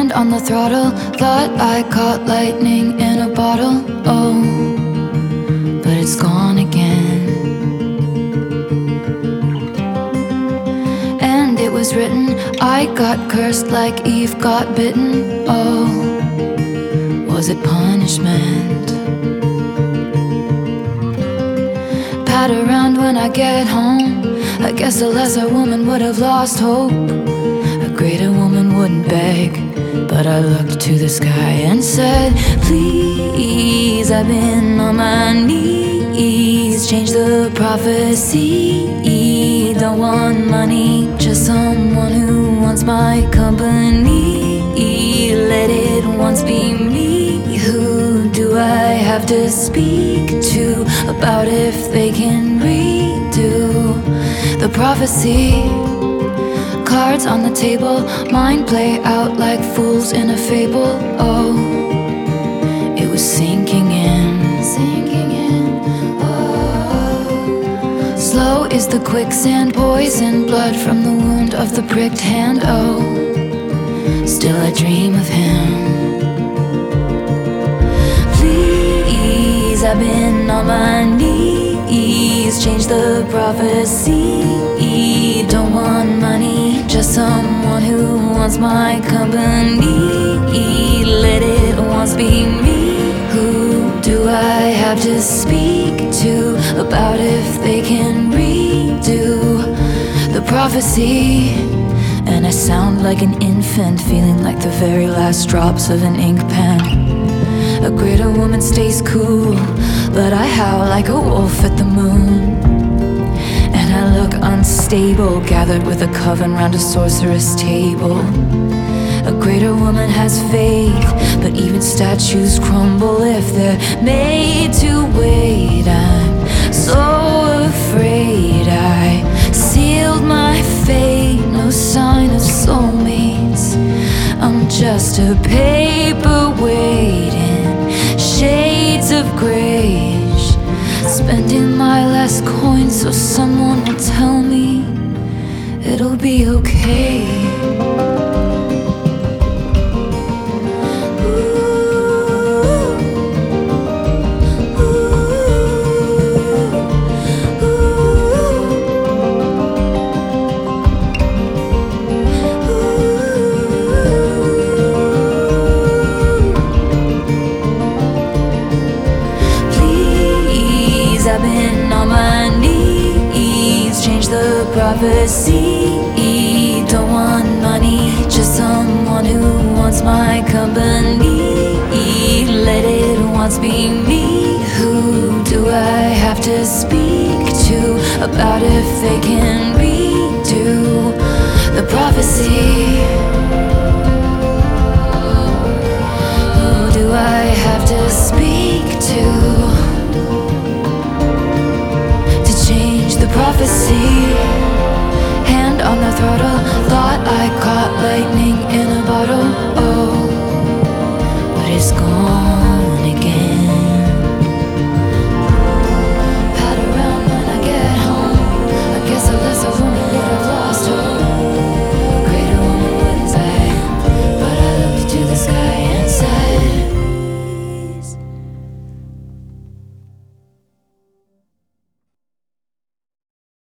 Hand on the throttle, thought I caught lightning in a bottle. Oh, but it's gone again. And it was written, I got cursed like Eve got bitten. Oh, was it punishment? Pat around when I get home. I guess a lesser woman would have lost hope. A greater woman wouldn't beg. But I looked to the sky and said, please, I've been on my knees. Change the prophecy. Don't want money, just someone who wants my company. Let it once be me. Who do I have to speak to about if they can redo the prophecy? Cards on the table, mine play out like fools in a fable. Oh, it was sinking in. Oh, slow is the quicksand, poison blood from the wound of the pricked hand. Oh, still I dream of him. Please, I've been on my knees. Change the prophecy. Don't want money, just someone who wants my company. Let it once be me. Who do I have to speak to about if they can redo the prophecy? And I sound like an infant, feeling like the very last drops of an ink pen. A greater woman stays cool, but I howl like a wolf at the moon. And I look unstable, gathered with a coven round a sorceress table. A greater woman has faith, but even statues crumble if they're made to wait. I'm so afraid I sealed my fate. No sign of soulmates, I'm just a paperweight in shades of grayish. Spending my last coin so someone will tell me it'll be okay. I've been on my knees. Change the prophecy. Don't want money, just someone who wants my company. Let it once be me. Who do I have to speak to about if they can redo the prophecy? Who do I have to speak to? The prophecy, hand on the throttle, thought I caught lightning in a bottle.